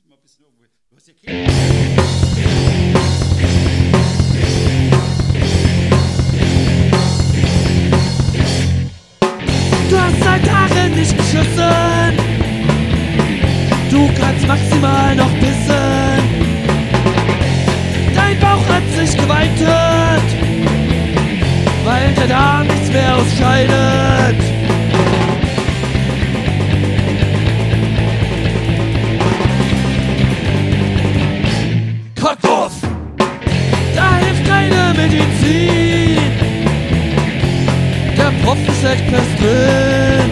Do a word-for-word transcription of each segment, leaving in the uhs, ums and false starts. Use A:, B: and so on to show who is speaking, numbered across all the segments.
A: mal ein bisschen irgendwo. Du hast ja keine.
B: Du hast seit Tagen nicht geschossen. Du kannst maximal noch pissen. Dein Bauch hat sich geweitet, weil der Darm nichts mehr ausscheidet. Cottbus! Da hilft keine Medizin. Der Prof steckt fest drin.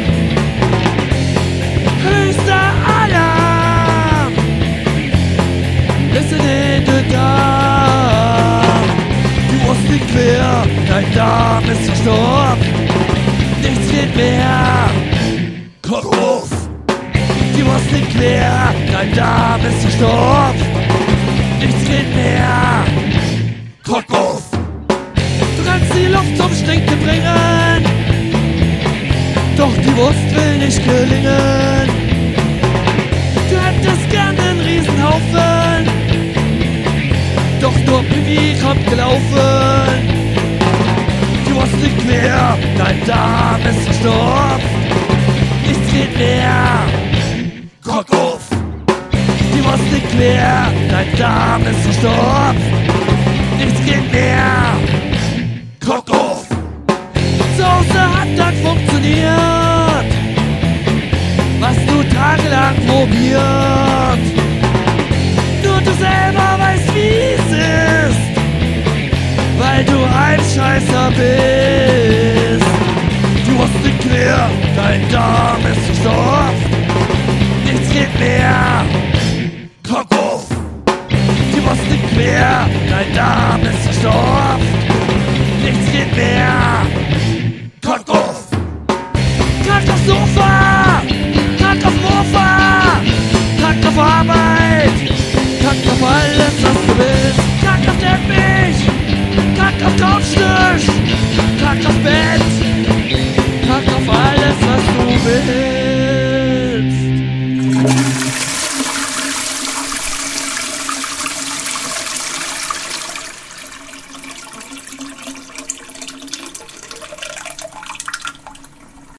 B: Höchster Alarm! Bis in den Darm. Die Wurst liegt quer, dein Darm ist verstorben. Nichts geht mehr. Cottbus! Die Wurst liegt quer, dein Darm ist verstorben. Nichts geht mehr. Cottbus! Du kannst die Luft zum Stinken bringen, doch die Wurst will nicht gelingen. Du hättest gern einen Riesenhaufen, doch nur Pipi kommt gelaufen. Die Wurst liegt quer, dein Darm ist verstorben. Nichts geht mehr. Cottbus! Die Wurst liegt quer, dein Darm ist verstorben. Nichts geht mehr. Cottbus! Zu Hause hat dann funktioniert, was du tagelang probiert. Nur du selber weißt, wie es ist, weil du ein Scheißer bist. Die Wurst liegt quer, dein Darm ist verstorben. Nichts geht mehr. Cottbus! Die Wurst liegt quer, dein Darm ist verstorben. Nichts geht mehr. Cottbus! Krank aufs Sofa, krank auf Mofa, krank auf Arbeit, krank auf alles, was du willst. Krank auf Teppich, krank auf Couchtisch, krank auf Bett, krank auf alles, was du willst.